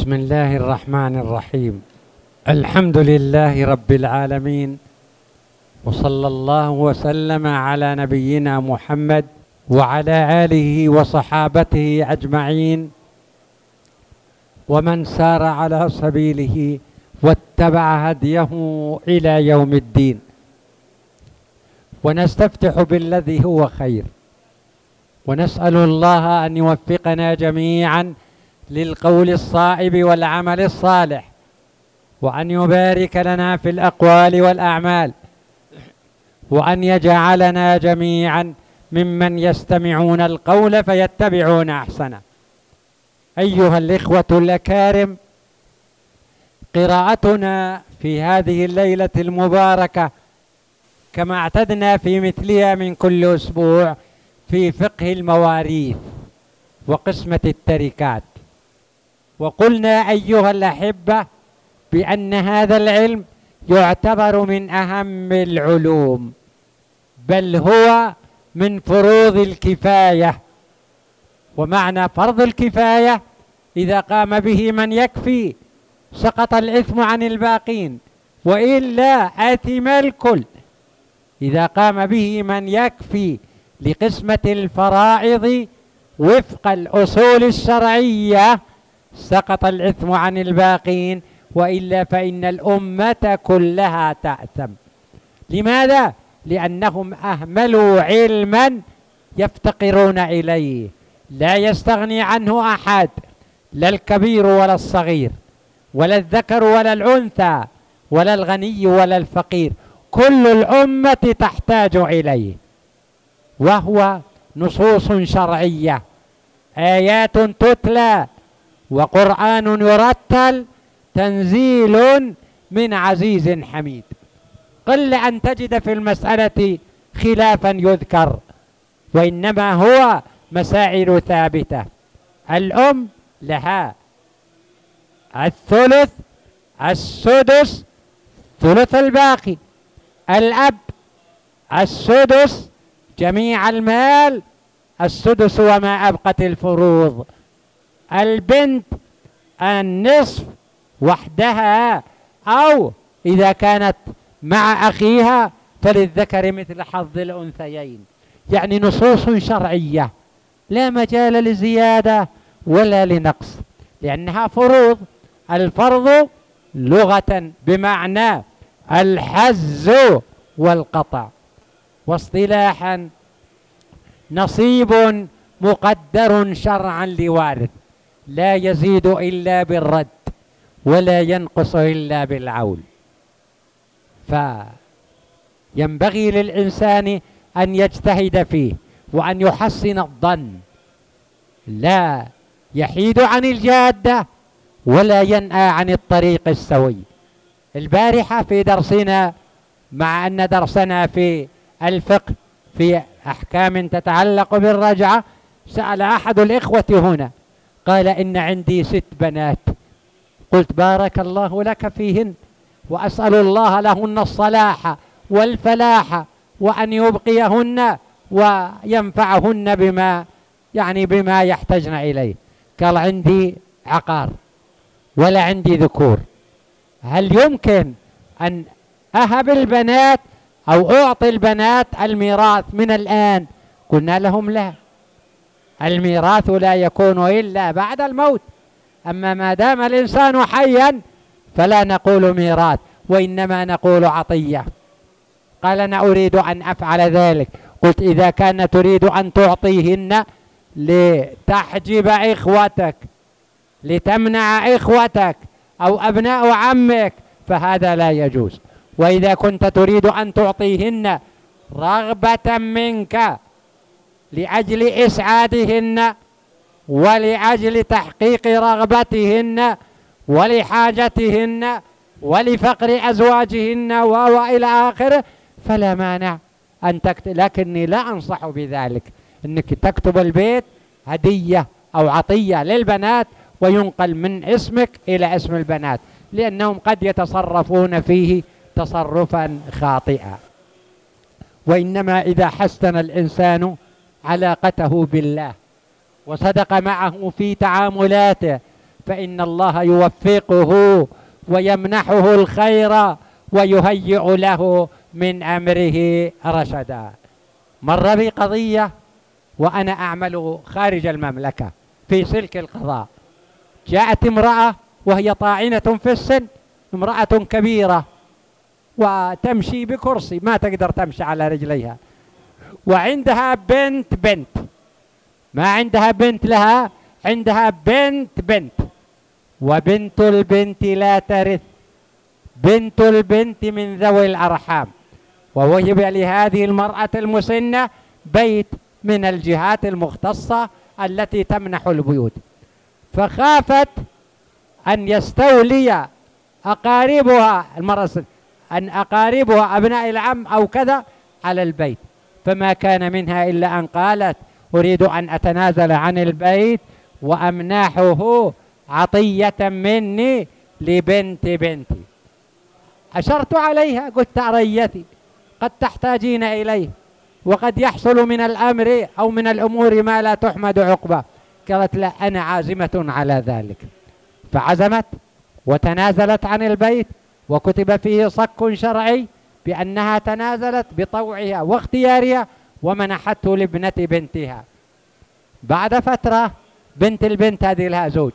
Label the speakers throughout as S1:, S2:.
S1: بسم الله الرحمن الرحيم. الحمد لله رب العالمين، وصلى الله وسلم على نبينا محمد وعلى آله وصحابته أجمعين، ومن سار على سبيله واتبع هديه إلى يوم الدين. ونستفتح بالذي هو خير، ونسأل الله أن يوفقنا جميعا للقول الصائب والعمل الصالح، وأن يبارك لنا في الأقوال والأعمال، وأن يجعلنا جميعا ممن يستمعون القول فيتبعون أحسنه. أيها الإخوة الأكارم، قراءتنا في هذه الليلة المباركة كما اعتدنا في مثلها من كل أسبوع في فقه المواريث وقسمة التركات. وقلنا أيها الأحبة بأن هذا العلم يعتبر من أهم العلوم، بل هو من فروض الكفاية. ومعنى فرض الكفاية إذا قام به من يكفي سقط الإثم عن الباقين، وإلا آثم الكل. إذا قام به من يكفي لقسمة الفرائض وفق الأصول الشرعية سقط الإثم عن الباقين، وإلا فإن الأمة كلها تأثم. لماذا؟ لأنهم أهملوا علما يفتقرون إليه، لا يستغني عنه أحد، لا الكبير ولا الصغير، ولا الذكر ولا الأنثى، ولا الغني ولا الفقير، كل الأمة تحتاج إليه، وهو نصوص شرعية، آيات تتلى، وقرآن يرتل، تنزيل من عزيز حميد. قل أن تجد في المسألة خلافا يذكر، وإنما هو مسائل ثابتة. الأم لها الثلث، السدس، ثلث الباقي. الأب السدس جميع المال، السدس وما أبقت الفروض. البنت النصف وحدها، أو إذا كانت مع أخيها فللذكر مثل حظ الأنثيين. يعني نصوص شرعية لا مجال لزيادة ولا لنقص، لأنها فروض. الفرض لغة بمعنى الحز والقطع، واصطلاحا نصيب مقدر شرعا لوارث لا يزيد إلا بالرد ولا ينقص إلا بالعول. فينبغي للإنسان أن يجتهد فيه وأن يحسن الظن، لا يحيد عن الجادة ولا ينأى عن الطريق السوي. البارحة في درسنا، مع أن درسنا في الفقه في أحكام تتعلق بالرجعة، سأل أحد الإخوة هنا قال: إن عندي 6 بنات. قلت: بارك الله لك فيهن، وأسأل الله لهن الصلاح والفلاح، وأن يبقيهن وينفعهن بما يحتجن إليه. قال: عندي عقار ولا عندي ذكور، هل يمكن أن أهب البنات أو أعطي البنات الميراث من الآن؟ قلنا لهم: لا، الميراث لا يكون إلا بعد الموت، أما ما دام الإنسان حيا فلا نقول ميراث، وإنما نقول عطية. قال: أنا أريد أن أفعل ذلك. قلت: إذا كان تريد أن تعطيهن لتحجب إخوتك، لتمنع إخوتك أو أبناء عمك، فهذا لا يجوز. وإذا كنت تريد أن تعطيهن رغبة منك لأجل إسعادهن ولأجل تحقيق رغبتهن ولحاجتهن ولفقر أزواجهن وإلى آخره، فلا مانع أن تكتب. لكني لا أنصح بذلك، أنك تكتب البيت هدية أو عطية للبنات وينقل من اسمك إلى اسم البنات، لأنهم قد يتصرفون فيه تصرفا خاطئا. وإنما إذا حسن الإنسان علاقته بالله وصدق معه في تعاملاته فإن الله يوفقه ويمنحه الخير ويهيئ له من أمره رشدا. مر بي قضية وأنا أعمل خارج المملكة في سلك القضاء، جاءت امرأة وهي طاعنة في السن، امرأة كبيرة وتمشي بكرسي، ما تقدر تمشي على رجليها، وعندها بنت ما عندها بنت لها، عندها بنت وبنت البنت لا ترث، بنت البنت من ذوي الأرحام، ووهب لهذه المرأة المسنة بيت من الجهات المختصة التي تمنح البيوت، فخافت أن يستولي أقاربها المرأة أن أقاربها أبناء العم أو كذا على البيت، فما كان منها إلا أن قالت أريد أن أتنازل عن البيت وأمنحه عطية مني لبنت بنتي. أشرت عليها قلت أريتي قد تحتاجين إليه وقد يحصل من الأمر أو من الأمور ما لا تحمد عقباه. قالت لا، أنا عازمة على ذلك، فعزمت وتنازلت عن البيت، وكتب فيه صك شرعي بأنها تنازلت بطوعها واختيارها ومنحته لابنة بنتها. بعد فترة بنت البنت هذه لها زوج،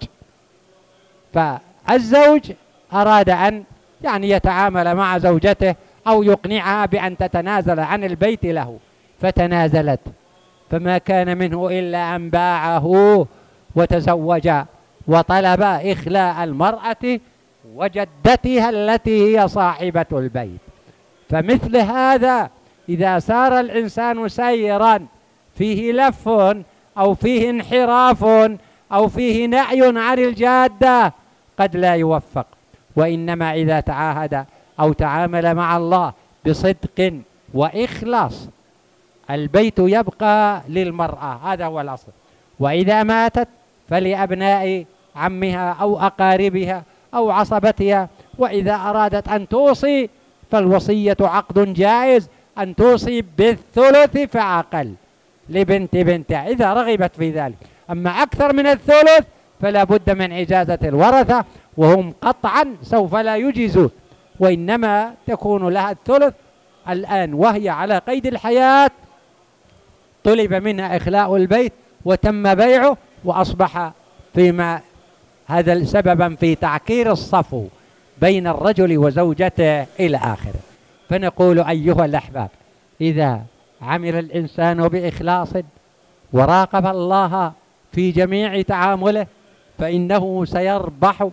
S1: فالزوج أراد أن يتعامل مع زوجته أو يقنعها بأن تتنازل عن البيت له، فتنازلت، فما كان منه إلا أن باعه وتزوج وطلب إخلاء المرأة وجدتها التي هي صاحبة البيت. فمثل هذا إذا سار الإنسان سيرا فيه لف أو فيه انحراف أو فيه نعي عن الجادة قد لا يوفق، وإنما إذا تعاهد أو تعامل مع الله بصدق وإخلاص البيت يبقى للمرأة، هذا هو الأصل. وإذا ماتت فلأبناء عمها أو أقاربها أو عصبتها، وإذا أرادت أن توصي فالوصية عقد جائز، أن توصي بالثلث فأقل لبنت بنتها إذا رغبت في ذلك. أما أكثر من الثلث فلا بد من إجازة الورثة، وهم قطعا سوف لا يجيزون، وإنما تكون لها الثلث الآن وهي على قيد الحياة، طلب منها إخلاء البيت وتم بيعه وأصبح فيما هذا سببا في تعكير الصفو بين الرجل وزوجته إلى آخره. فنقول أيها الأحباب، إذا عمل الإنسان بإخلاص وراقب الله في جميع تعامله فإنه سيربح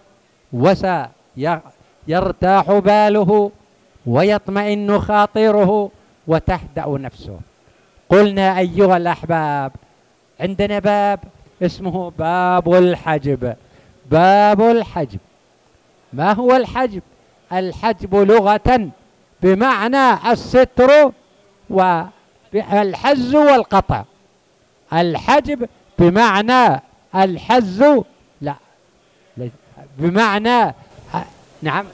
S1: وسيرتاح باله ويطمئن خاطره وتهدأ نفسه. قلنا أيها الأحباب عندنا باب اسمه باب الحجب. باب الحجب، ما هو الحجب؟ الحجب لغة بمعنى الستر والحز والقطع. الحجب بمعنى الحز، لا بمعنى نعم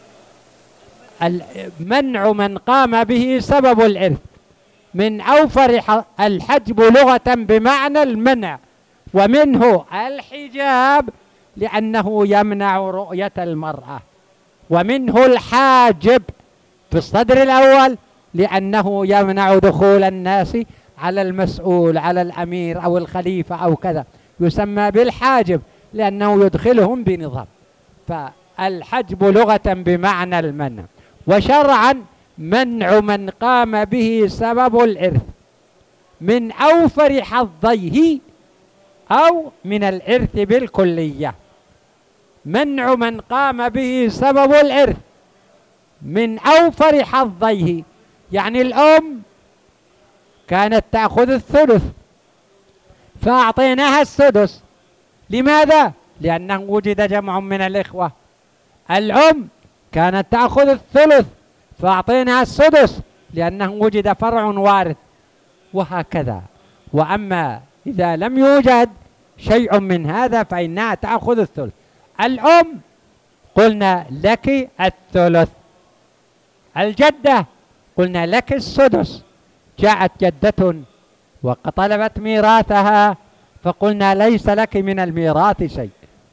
S1: منع من قام به سبب الإرث. من أوفر الحجب لغة بمعنى المنع، ومنه الحجاب لأنه يمنع رؤية المرأة، ومنه الحاجب في الصدر الأول لأنه يمنع دخول الناس على المسؤول، على الأمير أو الخليفة أو كذا، يسمى بالحاجب لأنه يدخلهم بنظام. فالحجب لغة بمعنى المنع، وشرعا منع من قام به سبب الإرث من أوفر حظيه أو من الإرث بالكلية. منع من قام به سبب الإرث من أوفر حظيه، يعني الأم كانت تأخذ الثلث فأعطيناها السدس. لماذا؟ لأنه وجد جمع من الإخوة. الأم كانت تأخذ الثلث فأعطيناها السدس لأنه وجد فرع وارث، وهكذا. وأما إذا لم يوجد شيء من هذا فإنها تأخذ الثلث. الأم قلنا لك الثلث، الجدة قلنا لك السدس. جاءت جدة وطلبت ميراثها فقلنا ليس لك من الميراث شيء،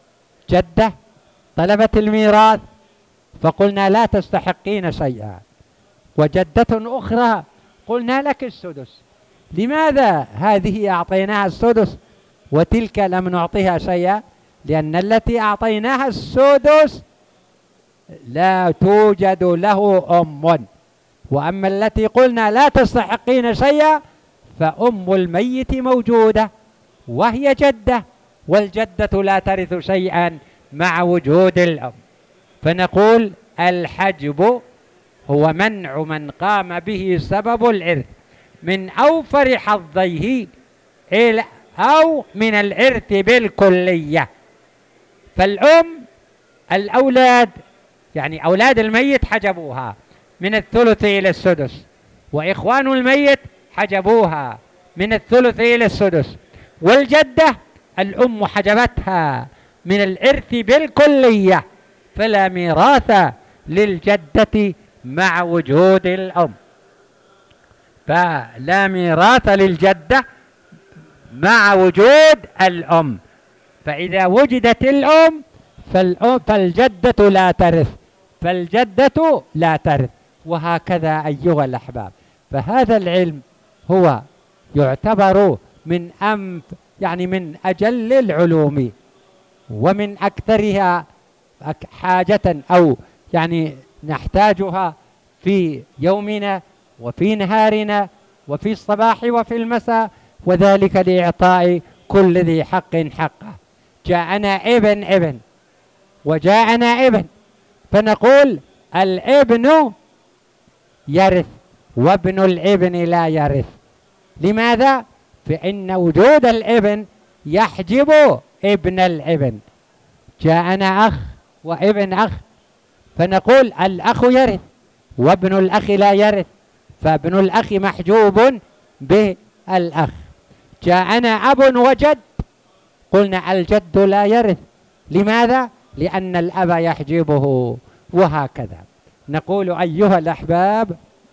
S1: جدة طلبت الميراث فقلنا لا تستحقين شيئا، وجدة أخرى قلنا لك السدس. لماذا هذه أعطيناها السدس وتلك لم نعطيها شيئا؟ لأن التي أعطيناها السدس لا توجد له أم، وأما التي قلنا لا تستحقين شيئا فأم الميت موجودة وهي جدة، والجدة لا ترث شيئا مع وجود الأم. فنقول الحجب هو منع من قام به سبب الإرث من أوفر حظيه أو من الإرث بالكلية. فالأم الأولاد يعني أولاد الميت حجبوها من الثلث إلى السدس، وإخوان الميت حجبوها من الثلث إلى السدس، والجدة الأم حجبتها من الإرث بالكلية، فلا ميراث للجدة مع وجود الأم. فلا ميراث للجدة مع وجود الأم، فإذا وجدت الأم فالجدة لا ترث، فالجدة لا ترث، وهكذا أيها الأحباب. فهذا العلم هو يعتبر من أجل العلوم ومن أكثرها حاجة، أو يعني نحتاجها في يومنا وفي نهارنا وفي الصباح وفي المساء، وذلك لإعطاء كل ذي حق حقه. جاءنا ابن وجاءنا ابن، فنقول الابن يرث وابن الابن لا يرث. لماذا؟ فإن وجود الابن يحجب ابن الابن. جاءنا أخ وابن أخ، فنقول الأخ يرث وابن الأخ لا يرث، فابن الأخ محجوب بالأخ. جاءنا أب وجد، قلنا الجد لا يرث. لماذا؟ لأن الأب يحجبه، وهكذا. نقول أيها الأحباب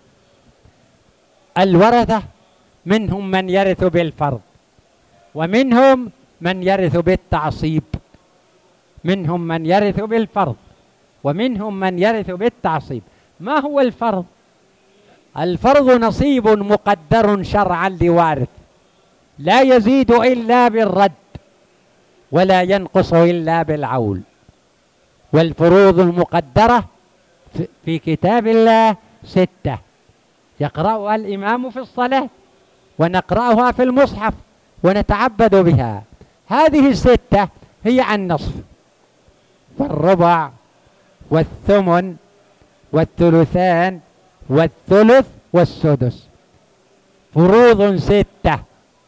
S1: الورثة منهم من يرث بالفرض، ومنهم من يرث بالتعصيب. منهم من يرث بالفرض ومنهم من يرث بالتعصيب. ما هو الفرض؟ الفرض نصيب مقدر شرعا لوارث، لا يزيد إلا بالرد ولا ينقص إلا بالعول. والفروض المقدرة في كتاب الله 6 يقرأها الإمام في الصلاة، ونقرأها في المصحف ونتعبد بها. هذه 6 هي النصف والربع والثمن والثلثان والثلث والسدس. فروض 6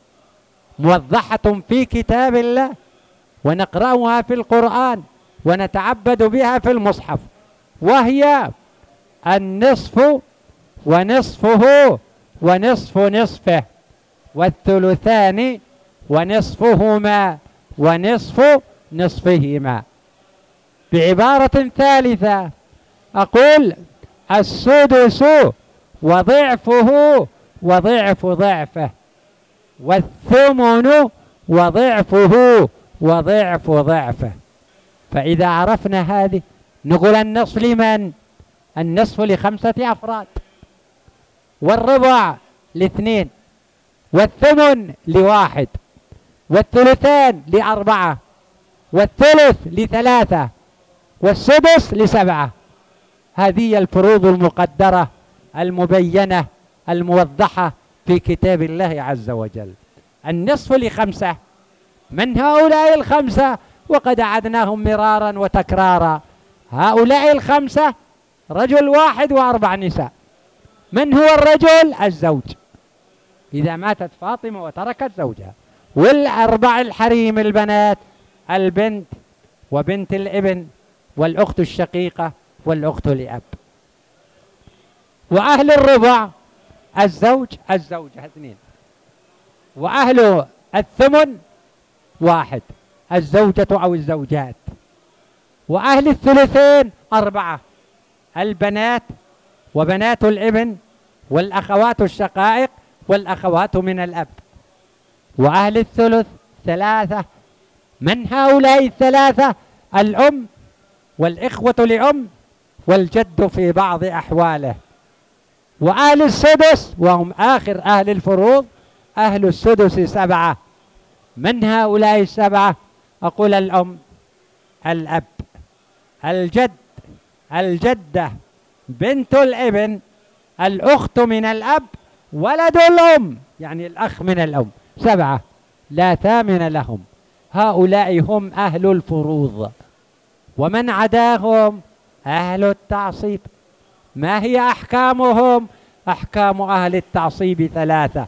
S1: موضحة في كتاب الله، ونقرأها في القرآن ونتعبد بها في المصحف، وهي النصف ونصفه ونصف نصفه، والثلثان ونصفهما ونصف نصفهما. بعبارة ثالثة أقول السدس وضعفه وضعف ضعفه، والثمن وضعفه وضعف ضعفه. فإذا عرفنا هذه نقول النصف لمن؟ النصف ل5 أفراد، والربع ل2، والثمن ل1، والثلثان ل4، والثلث ل3، والسدس ل7. هذه الفروض المقدرة المبينة الموضحة في كتاب الله عز وجل. النصف ل5، من هؤلاء ال5؟ وقد أعدناهم مرارا وتكرارا. هؤلاء ال5 رجل واحد و4 نساء. من هو الرجل؟ الزوج، إذا ماتت فاطمة وتركت زوجها. وال4 الحريم البنات، البنت وبنت الابن والأخت الشقيقة والأخت لأب. وأهل الربع الزوج الزوجة 2، وأهل الثمن 1 الزوجة أو الزوجات، وأهل الثلثين 4 البنات وبنات الابن والأخوات الشقائق والأخوات من الأب، وأهل الثلث 3. من هؤلاء ال3؟ الأم والإخوة لأم والجد في بعض أحواله. وأهل السدس وهم آخر أهل الفروض، أهل السدس 7. من هؤلاء 7؟ أقول الأم، الأب، الجد، الجدة، بنت الابن، الأخت من الأب، ولد الأم يعني الأخ من الأم. 7 لا ثامن لهم. هؤلاء هم أهل الفروض. ومن عداهم أهل التعصيب. ما هي أحكامهم؟ أحكام أهل التعصيب 3.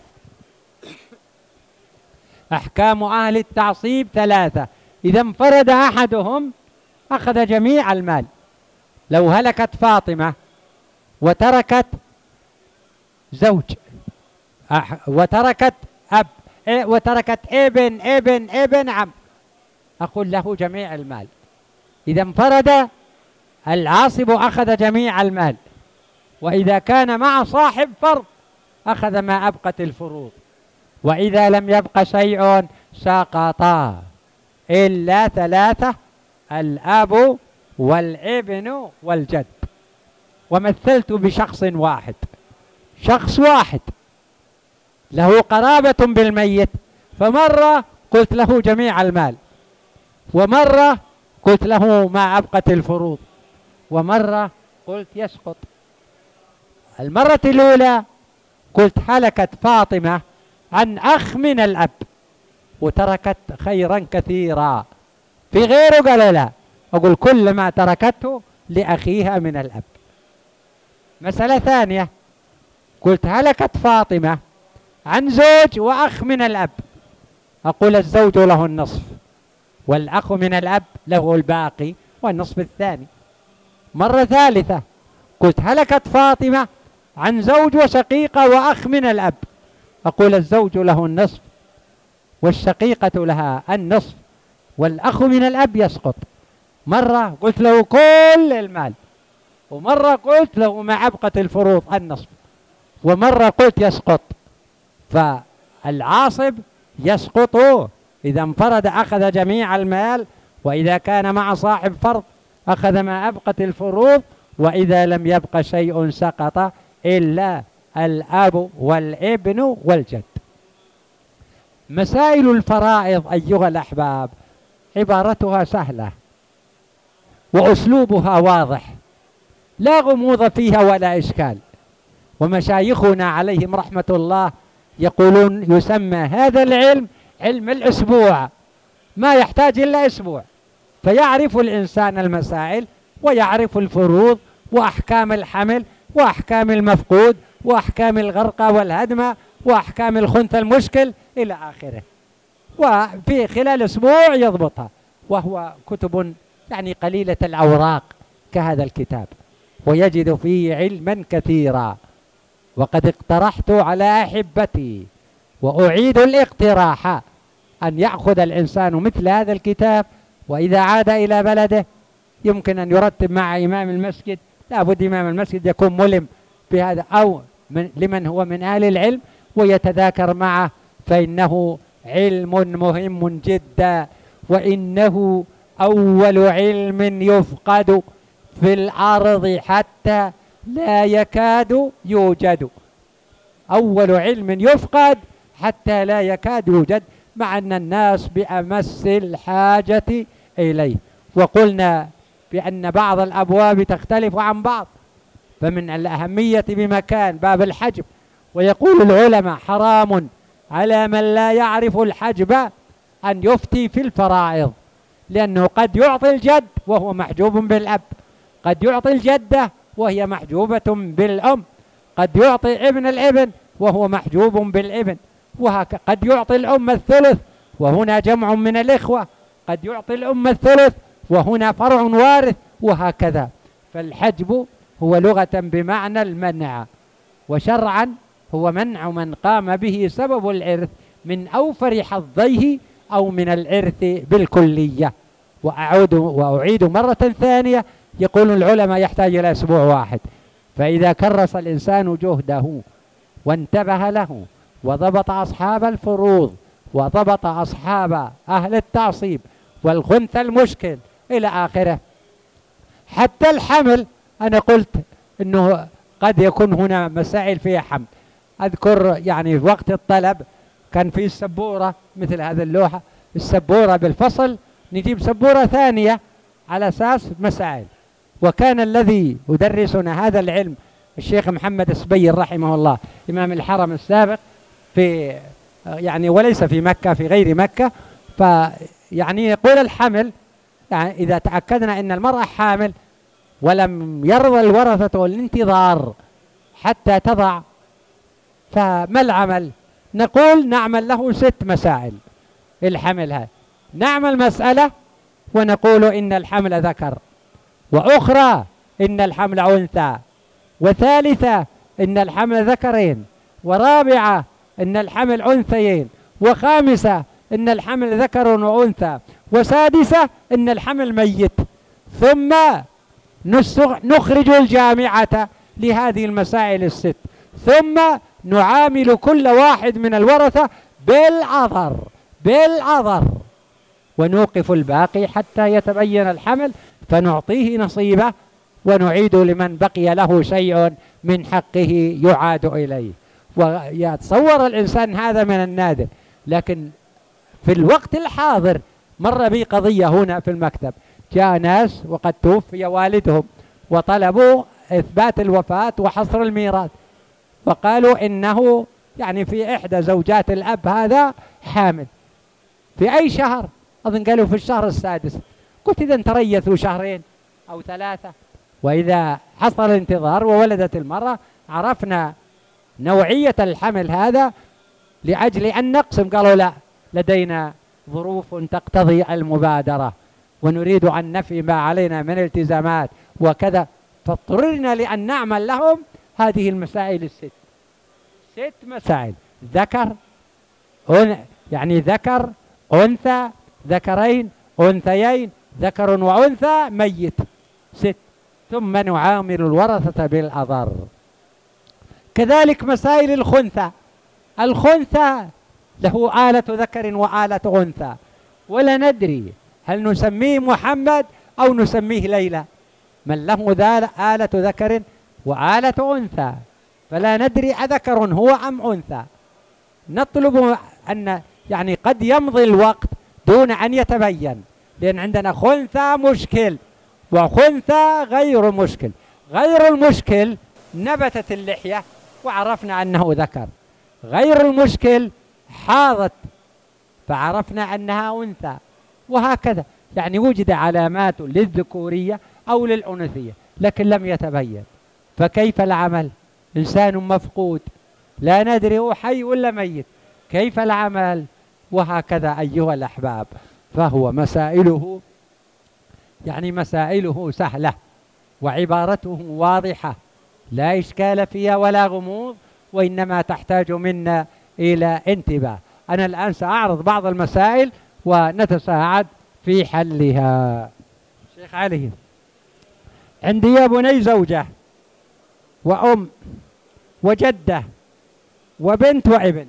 S1: أحكام أهل التعصيب 3. إذا انفرد أحدهم أخذ جميع المال. لو هلكت فاطمة وتركت زوج وتركت أب وتركت ابن عم، أقول له جميع المال. إذا انفرد العاصب أخذ جميع المال، وإذا كان مع صاحب فرض أخذ ما أبقت الفروض، وإذا لم يبق شيء سقطا إلا 3: الأب والابن والجد. ومثلت بشخص واحد، شخص واحد له قرابة بالميت، فمرة قلت له جميع المال، ومرة قلت له ما أبقت الفروض، ومرة قلت يسقط. المرة الأولى قلت هلكت فاطمة عن أخ من الأب وتركت خيرا كثيرا، في غيره قال لا، أقول كل ما تركته لأخيها من الأب. مسألة ثانية قلت هلكت فاطمة عن زوج وأخ من الأب، أقول الزوج له النصف والأخ من الأب له الباقي والنصف الثاني. مرة ثالثة قلت هلكت فاطمة عن زوج وشقيقة وأخ من الأب، أقول الزوج له النصف والشقيقة لها النصف والأخ من الأب يسقط. مرة قلت له كل المال، ومرة قلت له ما أبقت الفروض النصف، ومرة قلت يسقط. فالعاصب يسقط إذا انفرد أخذ جميع المال، وإذا كان مع صاحب فرض أخذ ما أبقت الفروض، وإذا لم يبق شيء سقط إلا الأب والابن والجد. مسائل الفرائض أيها الأحباب عبارتها سهلة وأسلوبها واضح، لا غموض فيها ولا إشكال. ومشايخنا عليهم رحمة الله يقولون يسمى هذا العلم علم الأسبوع، ما يحتاج إلا أسبوع فيعرف الإنسان المسائل ويعرف الفروض وأحكام الحمل وأحكام المفقود وأحكام الغرقة والهدمة وأحكام الخنث المشكل إلى آخره، وفي خلال أسبوع يضبطها. وهو كتب يعني قليلة الأوراق كهذا الكتاب، ويجد فيه علما كثيرا. وقد اقترحت على أحبتي وأعيد الاقتراح أن يأخذ الإنسان مثل هذا الكتاب، وإذا عاد إلى بلده يمكن أن يرتب مع إمام المسجد، لا بد إمام المسجد يكون ملم بهذا، أو لمن هو من أهل العلم ويتذاكر معه، فإنه علم مهم جدا، وإنه أول علم يفقد في الأرض حتى لا يكاد يوجد. أول علم يفقد حتى لا يكاد يوجد، مع أن الناس بأمس الحاجة إليه. وقلنا بأن بعض الأبواب تختلف عن بعض، فمن الأهمية بمكان باب الحجب، ويقول العلماء حرام على من لا يعرف الحجب أن يفتي في الفرائض، لأنه قد يعطي الجد وهو محجوب بالأب، قد يعطي الجدة وهي محجوبة بالأم، قد يعطي ابن الابن وهو محجوب بالابن، قد يعطي الأم الثلث وهنا جمع من الإخوة، قد يعطي الأم الثلث وهنا فرع وارث، وهكذا. فالحجب هو لغة بمعنى المنع، وشرعا هو منع من قام به سبب الإرث من أوفر حظيه أو من الإرث بالكلية. وأعيد مرة ثانية، يقول العلماء يحتاج إلى أسبوع واحد. فإذا كرس الإنسان جهده وانتبه له وضبط أصحاب الفروض وضبط أصحاب أهل التعصيب والخنث المشكل إلى آخره. حتى الحمل أنا قلت أنه قد يكون هنا مسائل فيها حمل. أذكر يعني في وقت الطلب كان في السبورة مثل هذه اللوحة، السبورة بالفصل، نجيب سبورة ثانية على أساس مسائل. وكان الذي يدرسنا هذا العلم الشيخ محمد السبيل رحمه الله، إمام الحرم السابق، في يعني وليس في مكة، في غير مكة. فيعني يقول الحمل، يعني إذا تأكدنا أن المرأة حامل ولم يرضى الورثة الانتظار حتى تضع، فما العمل؟ نقول نعمل له 6 مسائل. الحمل هذا نعمل مسألة ونقول إن الحمل ذكر، وأخرى إن الحمل أنثى، وثالثة إن الحمل ذكرين، ورابعة إن الحمل أنثيين، وخامسة إن الحمل ذكر وأنثى، وسادسة إن الحمل ميت. ثم نخرج الجامعة لهذه المسائل ال6، ثم نعامل كل واحد من الورثة بالعذر ونوقف الباقي حتى يتبين الحمل، فنعطيه نصيبه ونعيد لمن بقي له شيء من حقه يعاد إليه. ويتصور الإنسان هذا من النادر، لكن في الوقت الحاضر مر بي قضية هنا في المكتب، جاء ناس وقد توفي والدهم وطلبوا إثبات الوفاة وحصر الميراث، وقالوا إنه يعني في إحدى زوجات الأب هذا حامل في أي شهر، أظن قالوا في الشهر السادس. قلت إذا تريثوا 2 أو 3، وإذا حصل انتظار وولدت المرأة عرفنا نوعية الحمل هذا لأجل أن نقسم. قالوا لا، لدينا ظروف تقتضي المبادرة ونريد أن نفي ما علينا من التزامات وكذا، فاضطررنا لأن نعمل لهم هذه المسائل ال6. 6 مسائل، ذكر يعني ذكر أنثى، ذكرين أنثيين، ذكر وأنثى، ميت، 6. ثم نعامل الورثة بالأضر. كذلك مسائل الخنثى. الخنثى له آلة ذكر وآلة أنثى، ولا ندري هل نسميه محمد أو نسميه ليلى، من له آلة ذكر وآلة أنثى، فلا ندري أذكر هو أم أنثى. نطلب أن يعني قد يمضي الوقت دون أن يتبين، لأن عندنا خنثى مشكل وخنثى غير مشكل. غير المشكل نبتت اللحية وعرفنا أنه ذكر، غير المشكل حاضت فعرفنا أنها أنثى، وهكذا. يعني وجد علامات للذكورية أو للأنوثية لكن لم يتبين، فكيف العمل؟ إنسان مفقود لا ندري هو حي ولا ميت، كيف العمل؟ وهكذا أيها الأحباب. فهو مسائله يعني مسائله سهلة وعبارته واضحة، لا إشكال فيها ولا غموض، وإنما تحتاج منا إلى انتباه. أنا الآن سأعرض بعض المسائل ونتساعد في حلها. شيخ علي، عندي يا بني زوجة وأم وجدة وبنت وابن.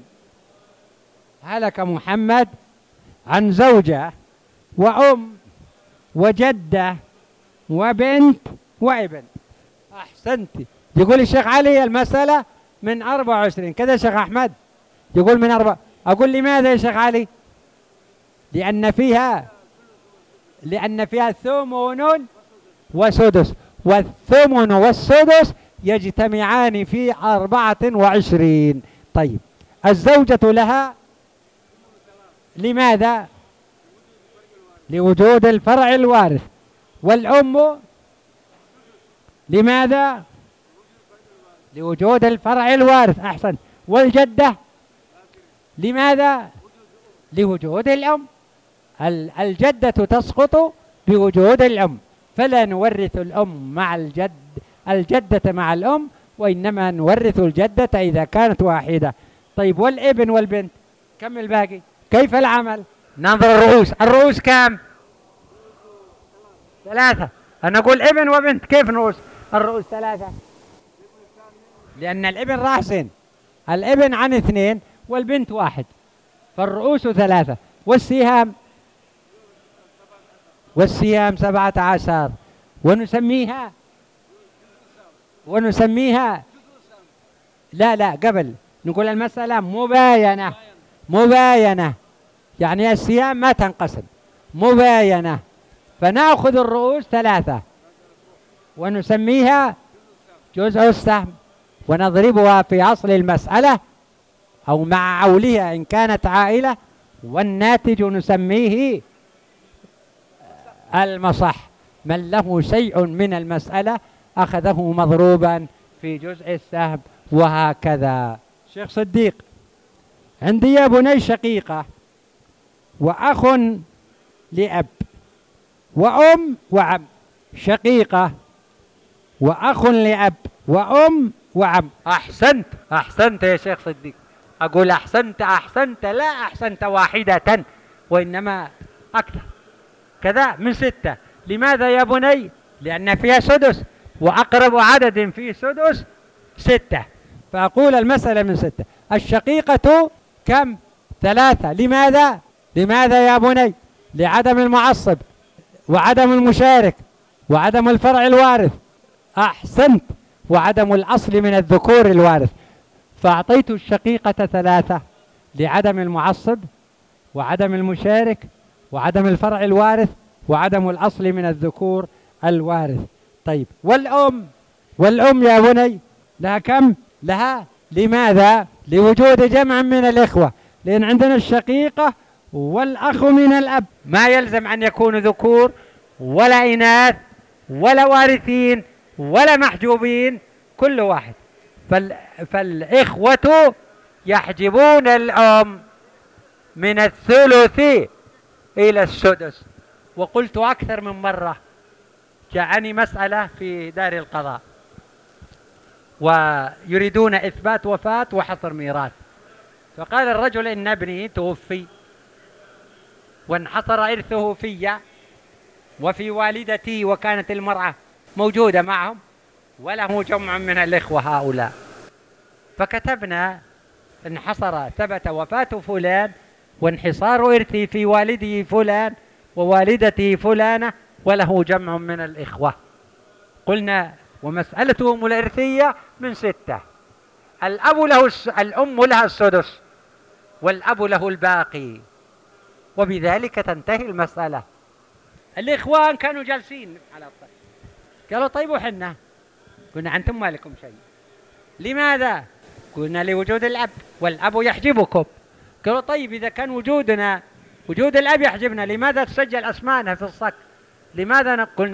S1: هلك محمد عن زوجة وأم وجدة وبنت وابن. أحسنت. يقول الشيخ علي المسألة من 24 كذا. شيخ أحمد يقول من 4. أقول لماذا يا شيخ علي؟ لأن فيها ثمن وسدس، والثمن والسدس يجتمعان في 24. طيب الزوجة لها لماذا؟ لوجود الفرع الوارث. والأم لماذا؟ لوجود الفرع الوارث. أحسن. والجدة لماذا؟ لوجود الأم. الجدة تسقط بوجود الأم، فلا نورث الأم مع الجدة مع الأم، وإنما نورث الجدة إذا كانت واحدة. طيب والابن والبنت كم الباقي؟ كيف العمل؟ ننظر الرؤوس كم؟ 3. أنا أقول ابن وبنت، كيف نرؤوس؟ الرؤوس 3 لأن الابن راسين، الابن عن 2 والبنت 1، فالرؤوس 3. والسهام والصيام 17 ونسميها لا قبل نقول المسألة مباينة، يعني الصيام ما تنقسم، مباينة، فنأخذ الرؤوس 3 ونسميها جزء السهم ونضربها في أصل المسألة أو مع عولها إن كانت عائلة، والناتج نسميه المصح. من له شيء من المسألة أخذه مضروبا في جزء السهم، وهكذا. شيخ صديق، عندي يا بني شقيقة وأخ لأب وأم وعم، شقيقة وأخ لأب وأم وعم. أحسنت يا شيخ صديق، أقول أحسنت لا أحسنت واحدة، وإنما أكثر كذا من 6. لماذا يا بني؟ لأن فيها سدس، وأقرب عدد فيه سدس 6، فأقول المسألة من 6. الشقيقة كم؟ 3. لماذا يا بني؟ لعدم المعصب وعدم المشارك وعدم الفرع الوارث. أحسنت، وعدم الأصل من الذكور الوارث، فأعطيت الشقيقة 3 لعدم المعصب وعدم المشارك وعدم الفرع الوارث وعدم الأصل من الذكور الوارث. طيب والأم يا بني لها كم؟ لماذا؟ لوجود جمع من الإخوة، لأن عندنا الشقيقة والأخ من الأب، ما يلزم أن يكونوا ذكور ولا إناث ولا وارثين ولا محجوبين، كل واحد. فالإخوة يحجبون الأم من الثلث إلى السدس. وقلت أكثر من مرة، جاءني مسألة في دار القضاء ويريدون إثبات وفاة وحصر ميراث، فقال الرجل إن ابني توفي وانحصر إرثه في وفي والدتي، وكانت المرأة موجودة معهم وله جمع من الإخوة هؤلاء، فكتبنا انحصر ثبت وفاة فلان وانحصار إرثي في والده فلان ووالدته فلانة وله جمع من الإخوة. قلنا ومسألتهم الإرثية من 6. الأم لها السدس والأب له الباقي، وبذلك تنتهي المسألة. الإخوان كانوا جالسين على الطريق، قالوا طيب وحنا؟ قلنا أنتم ما لكم شيء. لماذا؟ قلنا لوجود الأب والأب يحجبكم. قالوا طيب إذا كان وجود الأب يحجبنا، لماذا تسجل أسماءنا في الصك؟ لماذا؟ قلنا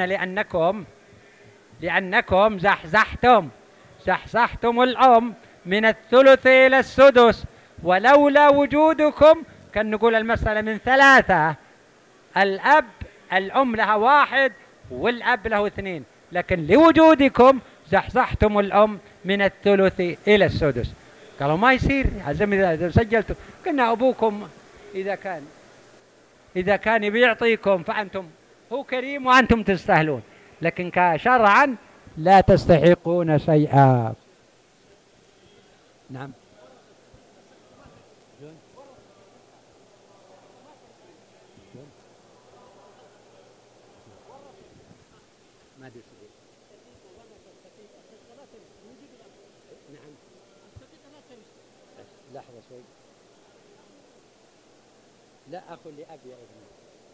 S1: لأنكم زحزحتم الأم من الثلث إلى السدس، ولولا وجودكم كان نقول المسألة من 3. الأم لها 1 والأب له 2، لكن لوجودكم زحزحتم الأم من الثلث إلى السدس. قالوا ما يصير، إذا سجلتم. قلنا أبوكم إذا كان بيعطيكم فأنتم هو كريم وأنتم تستاهلون، لكن كشرعا لا تستحقون شيئا. نعم. لحظة شوي. لا أخ لأب يا ابني.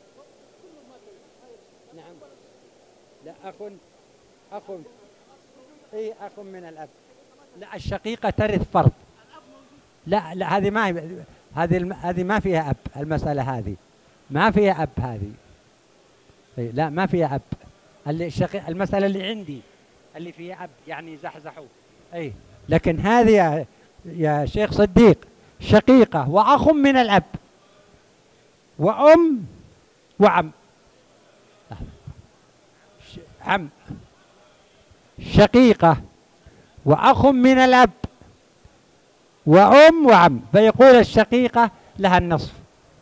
S1: نعم. لا أخ من الأب. لا، الشقيقة ترث فرض. لا هذه ما هذه ما فيها أب. المسألة هذه ما فيها أب، هذه لا ما فيها أب. المسألة اللي عندي اللي فيها أب يعني زحزحوا. لكن هذه يا شيخ صديق شقيقة وأخ من الأب وأم وعم. شقيقة وأخ من الأب وأم وعم، فيقول الشقيقة لها النصف.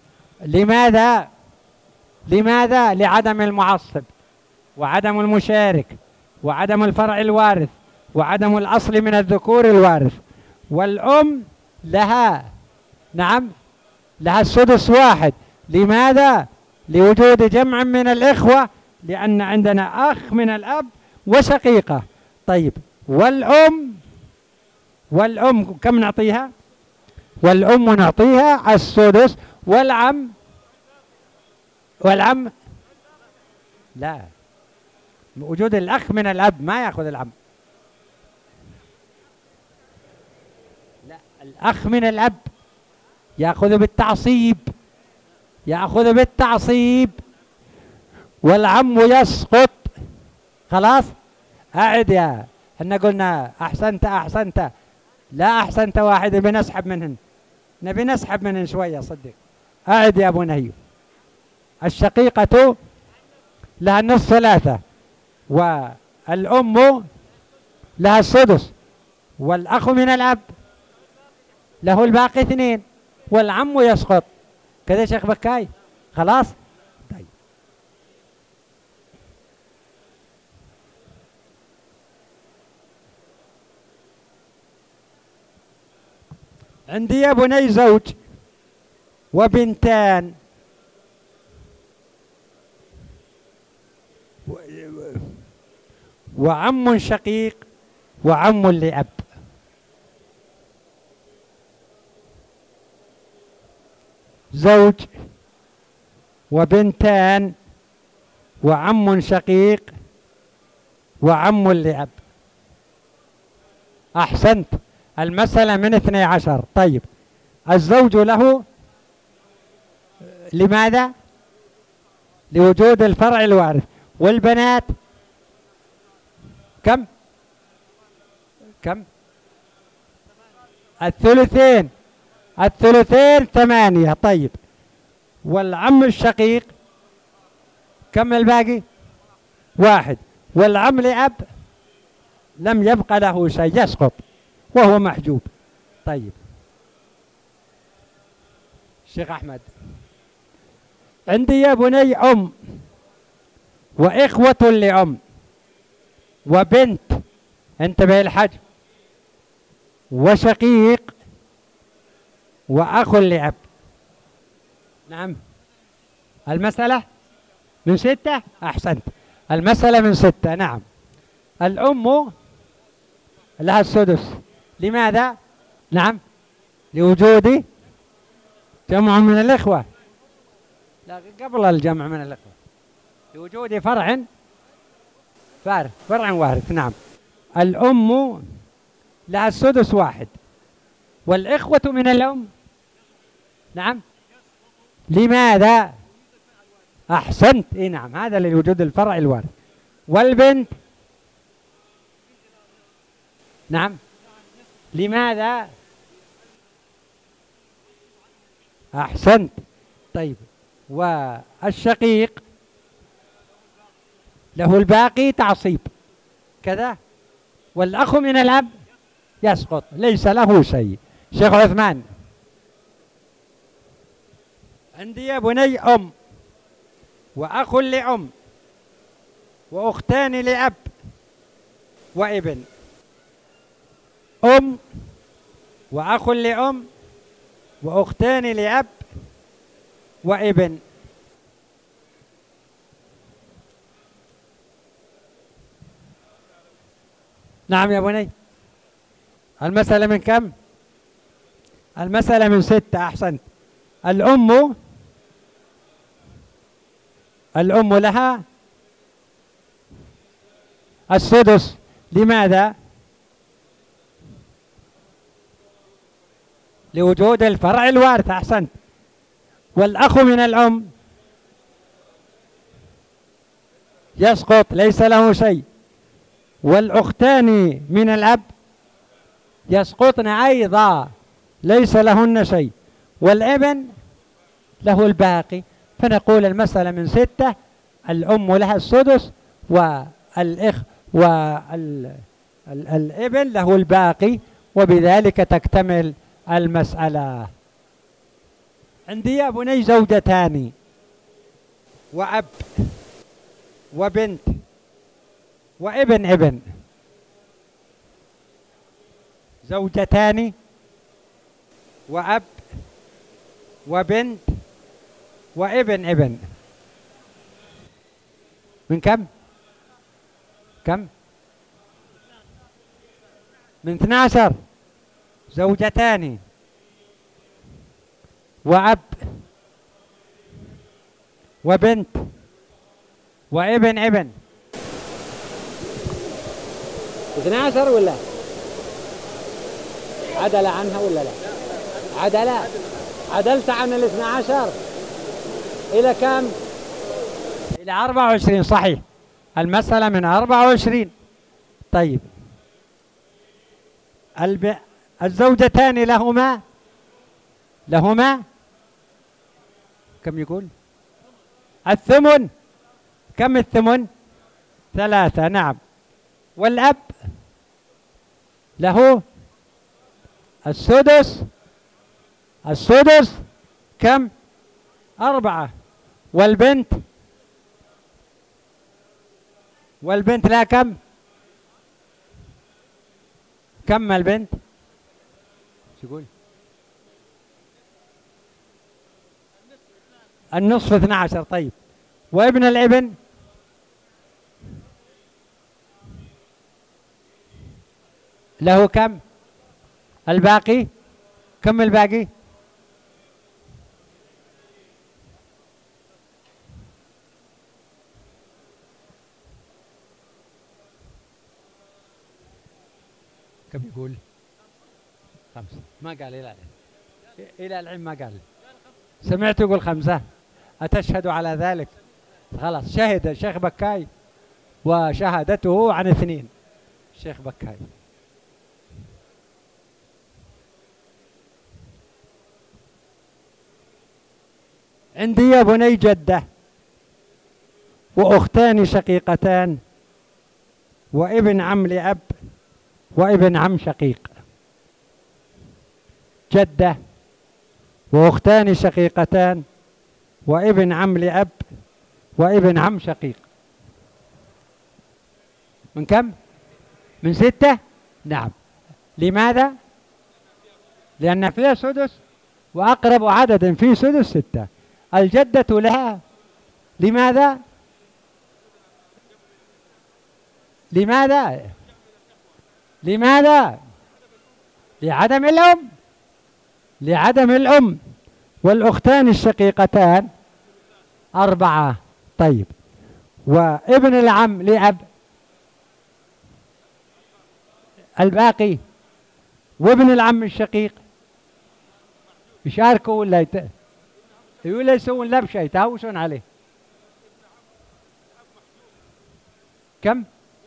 S1: لماذا؟ لعدم المعصب وعدم المشارك وعدم الفرع الوارث وعدم الأصل من الذكور الوارث. والأم لها السدس 1. لماذا؟ لوجود جمع من الإخوة، لأن عندنا أخ من الأب وشقيقة. طيب والأم كم نعطيها؟ والأم نعطيها السدس. والعم لا، وجود الأخ من الأب ما يأخذ العم. لا، الأخ من الأب يأخذ بالتعصيب، والعم يسقط. خلاص أعد يا، احنا قلنا أحسنت، لا أحسنت واحد، نبي نسحب منهن شوية صدق. أعد يا بني. الشقيقة لها النصف 3، والأم لها السدس، والأخ من الأب له الباقي 2، والعم يسقط. كذا شيخ بكاي؟ خلاص. طيب عندي يا بني زوج وبنتان وعم شقيق وعم لأب. زوج وبنتان وعم شقيق وعم لأب. أحسنت، المسألة من 12. طيب الزوج له لماذا؟ لوجود الفرع الوارث. والبنات كم؟ الثلثين 8. طيب والعم الشقيق كم الباقي؟ 1. والعم لأب لم يبق له شيء، يسقط وهو محجوب. طيب الشيخ أحمد، عندي يا بني أم وإخوة لأم وبنت، انتبه الحجم، وشقيق وأخ لأب. نعم، المسألة من 6. أحسنت، المسألة من 6. نعم. الأم لها السدس. لماذا؟ نعم، لوجود جمع من الإخوة. لا، قبل الجمع من الإخوة، لوجود فرع وارث. نعم. الأم لها السدس 1، والإخوة من الأم نعم. لماذا؟ أحسنت، إيه نعم، هذا لوجود الفرع الوارث. والبنت نعم، لماذا؟ أحسنت. طيب والشقيق له الباقي تعصيب كذا، والأخ من الأب يسقط، ليس له شيء. شيخ عثمان، عندي يا بني أم وأخ لأم وأختان لأب وابن. أم وأخ لأم وأختان لأب وابن. نعم يا بني. المسألة من كم؟ المسألة من 6. أحسنت. الأم لها السدس. لماذا؟ لوجود الفرع الوارث. أحسنت. والأخ من الأم يسقط، ليس له شيء. والأختان من الأب يسقطن أيضا، ليس لهن شيء. والابن له الباقي. فنقول المسألة من 6، الأم لها السدس والابن له الباقي، وبذلك تكتمل المسألة. عندي يا بني زوجتان وأب وبنت وابن. زوجتان وأب وبنت وابن. من كم؟ كم؟ من 12. زوجتان وأب وبنت وابن ابن. 12 ولا عدل عنها ولا لا؟ عدلت عن 12 إلى كم؟ إلى 24. صحيح، المسألة من 24. طيب الزوجتان لهما كم يقول؟ الثمن. كم الثمن؟ 3. نعم. والأب له السدس كم؟ 4. والبنت لا كم؟ كم البنت؟ شو يقول؟ النصف 12. طيب وابن الابن له كم؟ الباقي كم الباقي؟ كم يقول؟ 5. ما قال إلى العلم ما قال. سمعت يقول 5. أتشهد على ذلك؟ خلاص، شهد الشيخ بكاي وشهادته عن 2. الشيخ بكاي. عندي يا بني جدة وأختان شقيقتان وابن عم لأب وابن عم شقيق. جدة وأختان شقيقتان وابن عم لأب وابن عم شقيق. من كم؟ من 6. نعم. لماذا؟ لأن فيها سدس، وأقرب عدد في سدس 6. الجدة لها. لماذا؟ لعدم الأم. والأختان الشقيقتان 4. طيب وابن العم لأب الباقي، وابن العم الشقيق يشاركوا ولا يسوون لا بشيء، يتهاوشون عليه. كم؟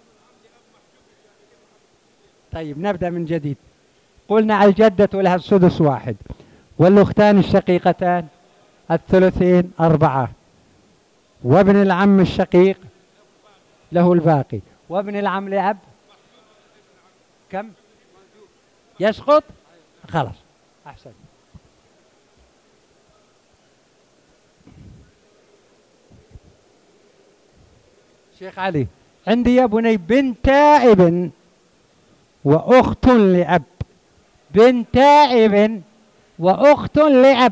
S1: طيب نبدأ من جديد. قلنا الجدة لها السدس 1، والأختان الشقيقتان 3 4، وابن العم الشقيق له الباقي، وابن العم لأب كم؟ يسقط. خلاص أحسن. شيخ علي، عندي يا بني بنتا ابن وأخت لأب. بنتا ابن وأخت لأب.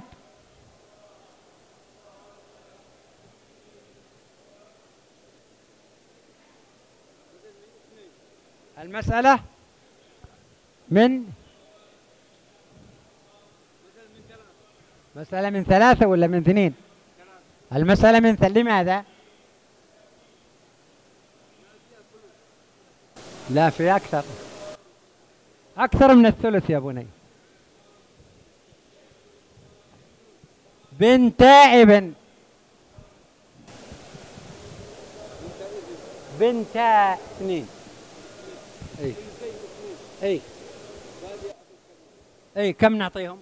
S1: المسألة من مسألة من 3 ولا من 2؟ المسألة من لماذا؟ لا، في أكثر من الثلث يا بني. بنتا ابن بنتا 2. اي كم نعطيهم؟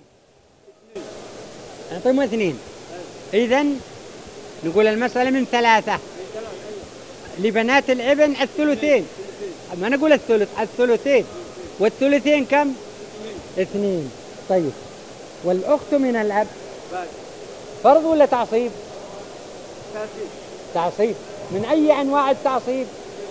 S1: نعطيهم 2. إذن نقول المسألة من 3. لبنات الابن 2/3. ما نقول الثلث، 2/3. والثلثين كم؟ 2. طيب والأخت من الأب فرض ولا تعصيب؟ تعصيب. من أي أنواع التعصيب؟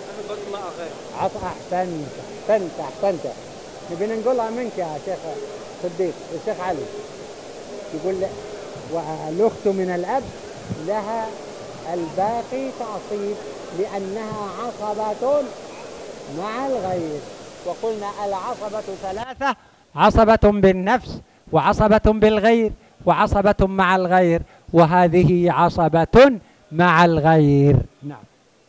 S1: أحسنت. نبي نقولها منك يا شيخ صديق. الشيخ علي يقول والأخت من الأب لها الباقي تعصيب. لأنها عصبة مع الغير. وقلنا العصبة ثلاثة: عصبة بالنفس، وعصبة بالغير، وعصبة مع الغير، وهذه عصبة مع الغير. نعم.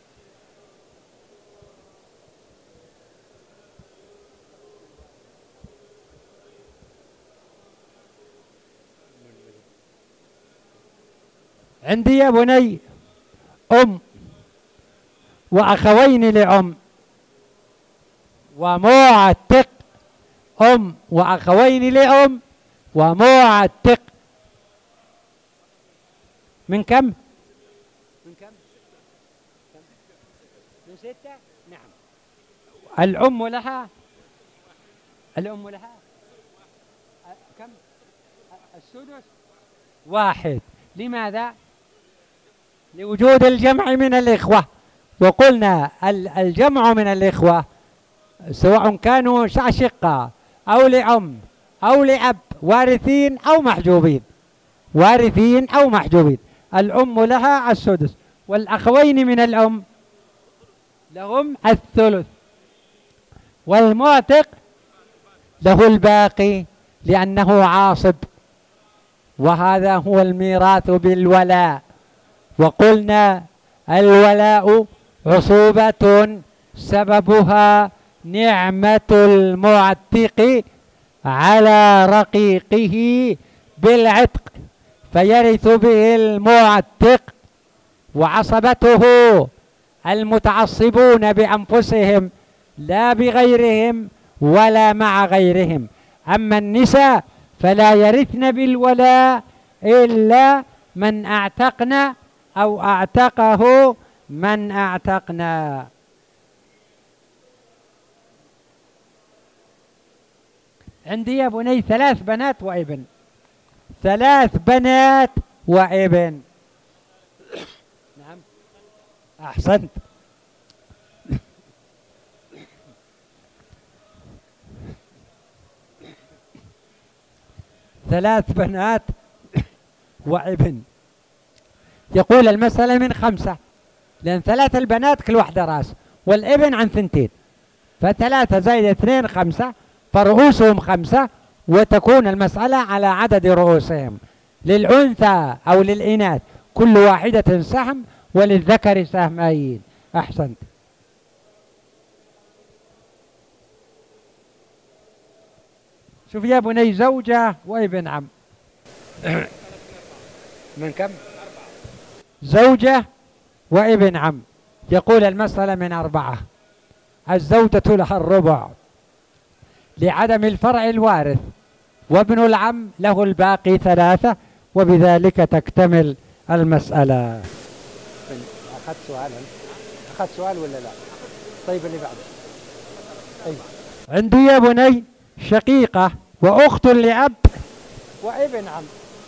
S1: عندي يا بني أم وأخوين لأم ومعتق. أم وأخوين لأم ومعتق. من كم؟ من كم؟ من 6. نعم. الأم لها كم؟ السدس. 1. لماذا؟ لوجود الجمع من الإخوة. وقلنا الجمع من الإخوة سواء كانوا أشقاء أو لأم أو لأب، وارثين أو محجوبين، الأم لها السدس، والأخوين من الأم لهم الثلث، والمعتق له الباقي لأنه عاصب. وهذا هو الميراث بالولاء. وقلنا الولاء عصوبة سببها نعمة المعتق على رقيقه بالعتق، فيرث به المعتق. وعصبته المتعصبون بأنفسهم لا بغيرهم ولا مع غيرهم. أما النساء فلا يرثن بالولاء إلا من أعتقنا أو أعتقه من أعتقنا. عندي يا بني 3 بنات وابن. 3 بنات وابن. نعم، أحسنت. 3 بنات وابن. يقول المسألة من 5، لأن 3 البنات كل واحدة راس، والابن عن 2، ف3 زائد 2 5، فرؤوسهم 5، وتكون المسألة على عدد رؤوسهم. للأنثى أو للإناث كل واحدة سهم، وللذكر سهمين. أحسنت. شوف يا بني، زوجة وابن عم. من كم؟ 4. زوجة وابن عم. يقول المسألة من 4. الزوجة لها الربع لعدم الفرع الوارث، وابن العم له الباقي 3، وبذلك تكتمل المسألة. أخذت سؤال ولا لا؟ طيب اللي بعده. طيب. عندي يا بني شقيقة وأخت لأب وابن عم.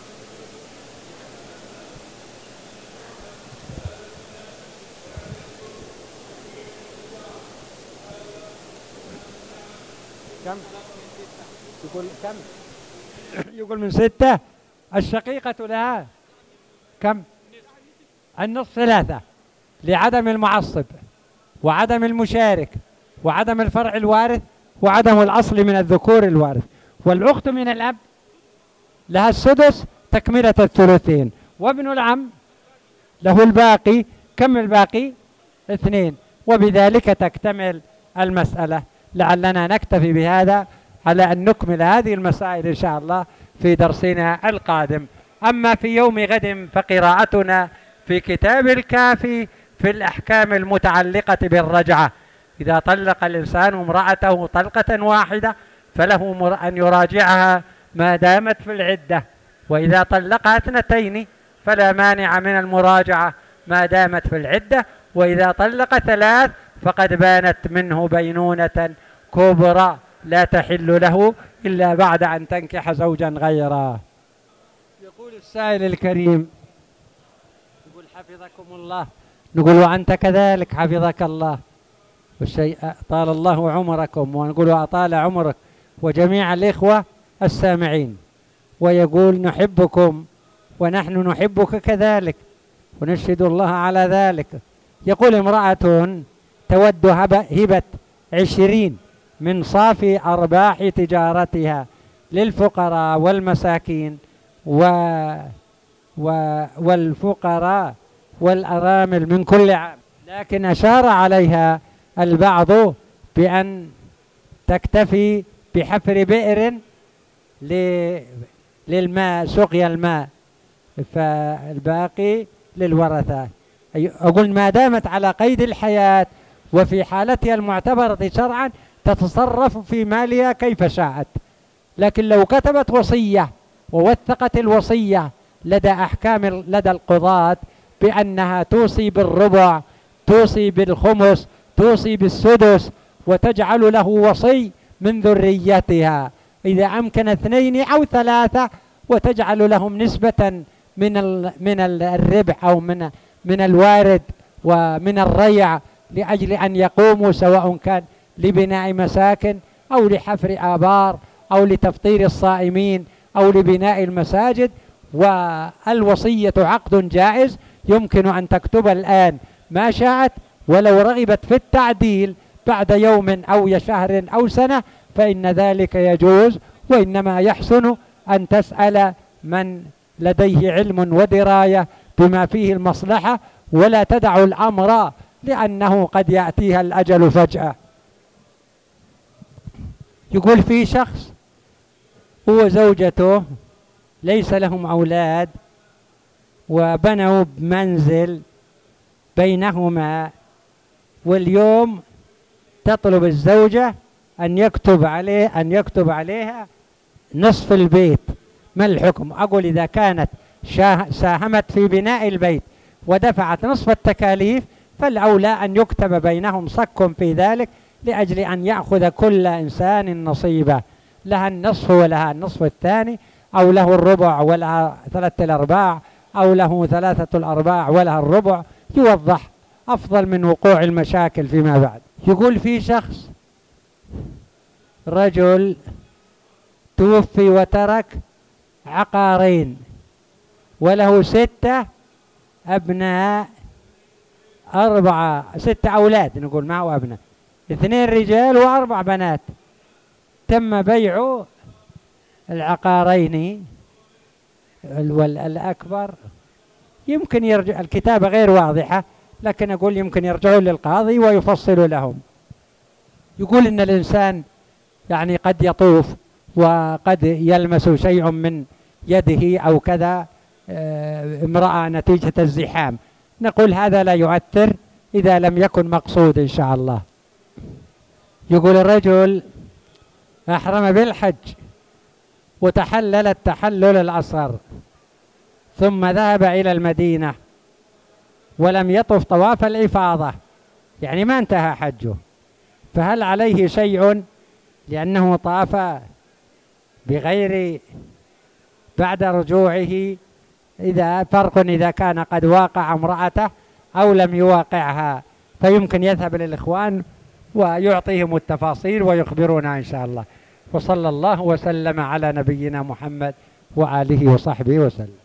S1: كم؟ يقول كم؟ يقول من 6. الشقيقة لها كم؟ النصف 3 لعدم المعصب، وعدم المشارك، وعدم الفرع الوارث، وعدم الأصل من الذكور الوارث. والأخت من الأب لها السدس تكملة الثلثين، وابن العم له الباقي. كم الباقي؟ 2، وبذلك تكتمل المسألة. لعلنا نكتفي بهذا على أن نكمل هذه المسائل إن شاء الله في درسنا القادم. أما في يوم غد فقراءتنا في كتاب الكافي في الأحكام المتعلقة بالرجعة. إذا طلق الإنسان امرأته طلقة واحدة فله أن يراجعها ما دامت في العدة، وإذا طلقها 2 فلا مانع من المراجعة ما دامت في العدة، وإذا طلق 3 فقد بانت منه بينونة كبرى لا تحل له إلا بعد أن تنكح زوجا غيره. يقول السائل الكريم، يقول حفظكم الله. نقول وأنت كذلك حفظك الله، والشيء طال الله عمركم، ونقول أطال عمرك وجميع الإخوة السامعين. ويقول نحبكم ونحن نحبك كذلك، ونشهد الله على ذلك. يقول امرأة تود هبة 20 من صافي أرباح تجارتها للفقراء والمساكين والفقراء والأرامل من كل عام، لكن أشار عليها البعض بأن تكتفي بحفر بئر للماء، سقيا الماء، فالباقي للورثة. أقول ما دامت على قيد الحياة وفي حالتها المعتبرة شرعا تتصرف في مالها كيف شاءت، لكن لو كتبت وصية ووثقت الوصية لدى القضاة بأنها توصي بالربع، توصي بالخمس، توصي بالسدس، وتجعل له وصي من ذريتها إذا أمكن 2 أو 3، وتجعل لهم نسبة من الربح أو من الوارد ومن الريع لأجل أن يقوموا، سواء كان لبناء مساكن أو لحفر آبار أو لتفطير الصائمين أو لبناء المساجد. والوصية عقد جائز، يمكن أن تكتب الآن ما شاءت، ولو رغبت في التعديل بعد يوم أو شهر أو سنة فإن ذلك يجوز، وإنما يحسن أن تسأل من لديه علم ودراية بما فيه المصلحة، ولا تدع الأمر لأنه قد يأتيها الأجل فجأة. يقول في شخص هو زوجته ليس لهم أولاد، وبنوا بمنزل بينهما، واليوم تطلب الزوجة أن يكتب عليها نصف البيت. ما الحكم؟ أقول إذا كانت ساهمت في بناء البيت ودفعت نصف التكاليف فالأولى أن يكتب بينهم صك في ذلك، لأجل أن يأخذ كل إنسان نصيبه، لها النصف ولها النصف الثاني، أو له الربع ولها 3/4، أو له 3/4 ولها الربع، يوضح أفضل من وقوع المشاكل فيما بعد. يقول في شخص رجل توفي وترك عقارين، وله 6 أبناء، 6 أولاد، نقول ما هو أبناء، 2 رجال و4 بنات. تم بيع العقارين، الأكبر يمكن يرجع، الكتابة غير واضحة، لكن أقول يمكن يرجعوا للقاضي ويفصل لهم. يقول إن الإنسان يعني قد يطوف وقد يلمس شيء من يده أو كذا امرأة نتيجة الزحام، نقول هذا لا يؤثر إذا لم يكن مقصود إن شاء الله. يقول الرجل أحرم بالحج وتحلل التحلل الأصغر، ثم ذهب إلى المدينة ولم يطف طواف الإفاضة، يعني ما انتهى حجه، فهل عليه شيء لأنه طاف بغير بعد رجوعه؟ إذا كان قد واقع امرأته أو لم يواقعها، فيمكن يذهب للإخوان ويعطيهم التفاصيل ويخبرونا إن شاء الله. وصلى الله وسلم على نبينا محمد وآله وصحبه وسلم.